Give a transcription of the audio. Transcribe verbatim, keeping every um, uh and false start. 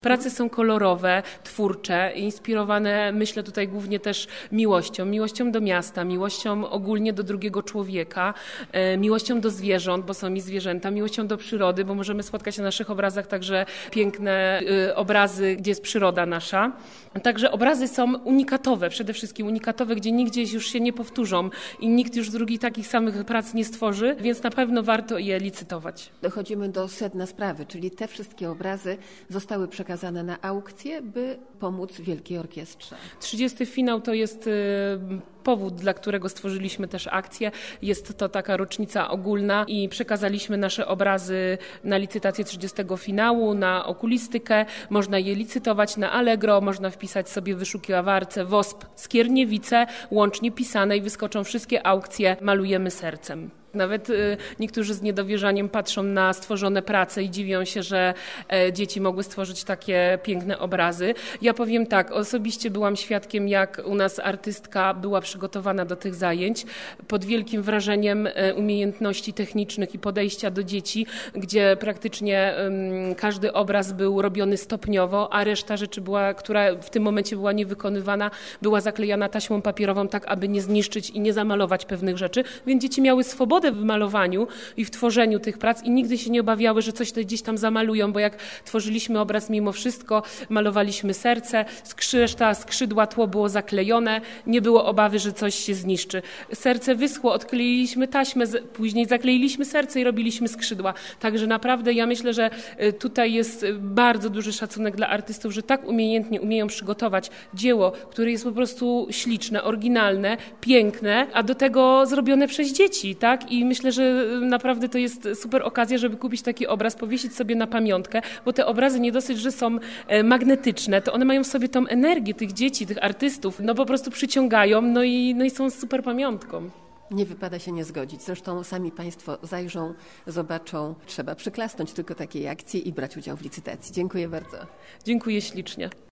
Prace są kolorowe, twórcze, inspirowane, myślę tutaj głównie też miłością, miłością do miasta, miłością ogólnie do drugiego człowieka, e, miłością do zwierząt, bo są i zwierzęta, miłością do przyrody, bo możemy spotkać na naszych obrazach także piękne e, obrazy, gdzie jest przyroda nasza. Także obrazy są unikatowe, przede wszystkim unikatowe, gdzie nigdzie już się nie powtórzą i nikt już drugi takich samych prac nie stworzy, więc na pewno warto je licytować. Dochodzimy do sedna sprawy, czyli te wszystkie obrazy zostały przekazane na aukcję, by pomóc Wielkiej Orkiestrze. trzydziesty finał to jest powód, dla którego stworzyliśmy też akcję. Jest to taka rocznica ogólna i przekazaliśmy nasze obrazy na licytację trzydziestego finału, na okulistykę. Można je licytować na Allegro, można wpisać sobie w wyszukiwarce W O S P Skierniewice, łącznie pisane i wyskoczą wszystkie aukcje Malujemy sercem. Nawet y, niektórzy z niedowierzaniem patrzą na stworzone prace i dziwią się, że e, dzieci mogły stworzyć takie piękne obrazy. Ja powiem tak, osobiście byłam świadkiem, jak u nas artystka była przygotowana do tych zajęć pod wielkim wrażeniem e, umiejętności technicznych i podejścia do dzieci, gdzie praktycznie y, każdy obraz był robiony stopniowo, a reszta rzeczy, była, która w tym momencie była niewykonywana, była zaklejana taśmą papierową tak, aby nie zniszczyć i nie zamalować pewnych rzeczy, więc dzieci miały swobodę w malowaniu i w tworzeniu tych prac i nigdy się nie obawiały, że coś to gdzieś tam zamalują, bo jak tworzyliśmy obraz mimo wszystko, malowaliśmy serce, reszta skrzydła, tło było zaklejone, nie było obawy, że coś się zniszczy. Serce wyschło, odkleiliśmy taśmę, później zakleiliśmy serce i robiliśmy skrzydła. Także naprawdę ja myślę, że tutaj jest bardzo duży szacunek dla artystów, że tak umiejętnie umieją przygotować dzieło, które jest po prostu śliczne, oryginalne, piękne, a do tego zrobione przez dzieci, tak? I myślę, że naprawdę to jest super okazja, żeby kupić taki obraz, powiesić sobie na pamiątkę, bo te obrazy nie dosyć, że są magnetyczne, to one mają w sobie tą energię tych dzieci, tych artystów, no po prostu przyciągają, no i, no i są super pamiątką. Nie wypada się nie zgodzić. Zresztą sami Państwo zajrzą, zobaczą. Trzeba przyklasnąć tylko takiej akcji i brać udział w licytacji. Dziękuję bardzo. Dziękuję ślicznie.